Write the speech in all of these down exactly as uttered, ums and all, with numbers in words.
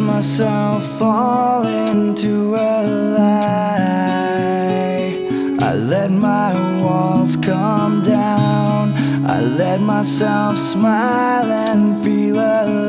myself fall into a lie. I let my walls come down. I let myself smile and feel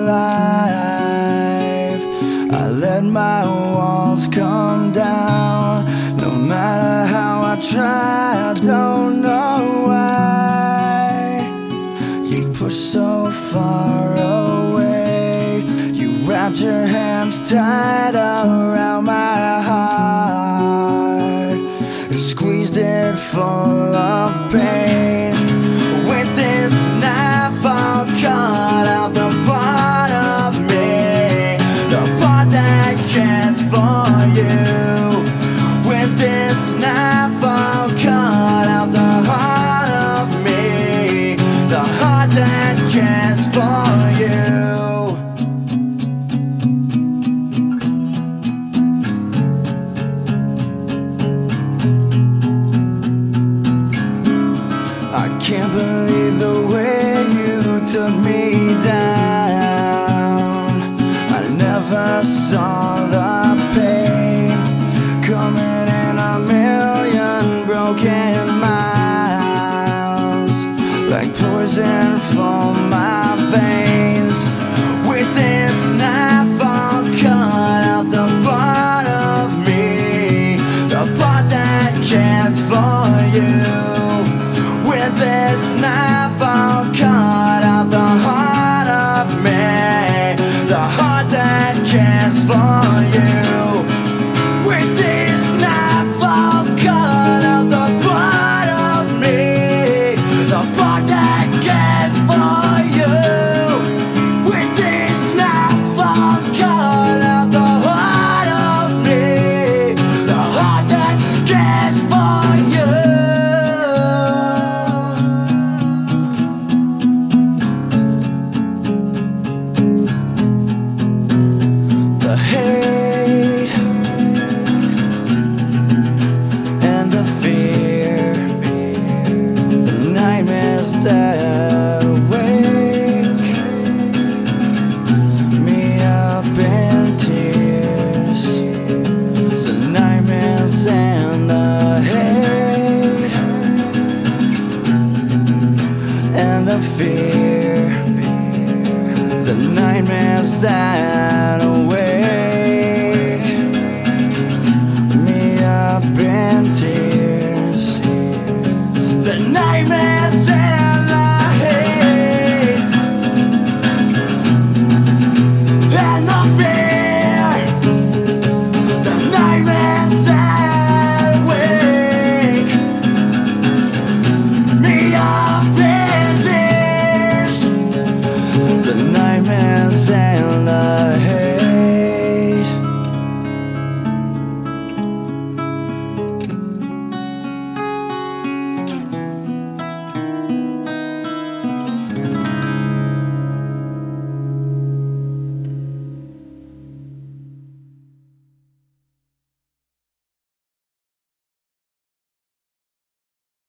alive. I let my walls come down. No matter how I try, I don't know why. You push so far away. You wrapped your hands tight around my heart and squeezed it full of pain. With this knife I'll cut out the part of me, the part that cares for you. With this knife I'll cut out the heart of me, the heart that cares for you. I can't believe the way you took me down. I never saw the pain coming in a million broken miles, like poison for my veins. With this knife I'll cut out the part of me, the part that cares for you. With this knife I'll cut out the heart of me, the heart that cares for you. With this knife I'll cut out the part of me, the part that cares for you. With this knife I'll cut out the heart of me, the heart that cares for you. The hate and the fear, the nightmares that wake me up in tears, the nightmares and the hate and the fear, the nightmares that awake me up in tears, the nightmares and the hate and the fear, the nightmares that wake me up in tears, the nightmares and the hate.